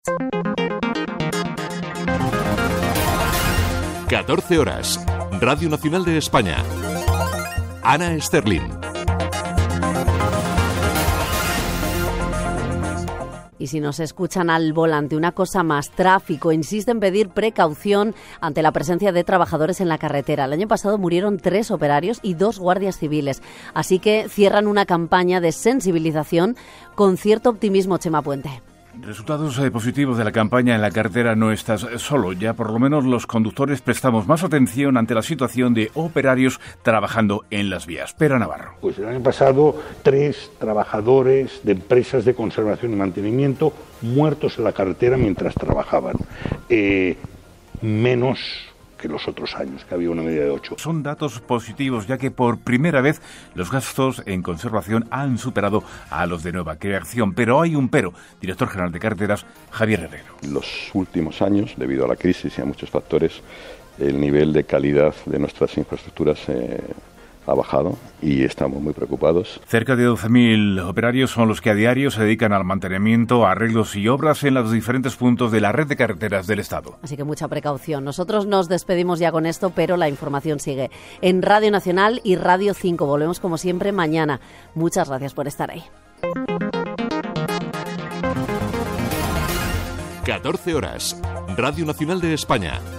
14 horas. Radio Nacional de España. Ana Sterling. Y si nos escuchan al volante, una cosa más, tráfico. Insiste en pedir precaución ante la presencia de trabajadores en la carretera. El año pasado murieron 3 operarios y 2 guardias civiles. Así que cierran una campaña de sensibilización con cierto optimismo, Chema Puente. Resultados positivos de la campaña en la carretera. No estás solo. Ya por lo menos los conductores prestamos más atención ante la situación de operarios trabajando en las vías. Pera Navarro. Pues el año pasado 3 trabajadores de empresas de conservación y mantenimiento muertos en la carretera mientras trabajaban. Menos que los otros años, que había una media de 8. Son datos positivos, ya que por primera vez los gastos en conservación han superado a los de nueva creación. Pero hay un pero. Director General de Carreteras, Javier Herrero. En los últimos años, debido a la crisis y a muchos factores, el nivel de calidad de nuestras infraestructuras ha bajado y estamos muy preocupados. Cerca de 12.000 operarios son los que a diario se dedican al mantenimiento, arreglos y obras en los diferentes puntos de la red de carreteras del Estado. Así que mucha precaución. Nosotros nos despedimos ya con esto, pero la información sigue en Radio Nacional y Radio 5. Volvemos como siempre mañana. Muchas gracias por estar ahí. 14 horas. Radio Nacional de España.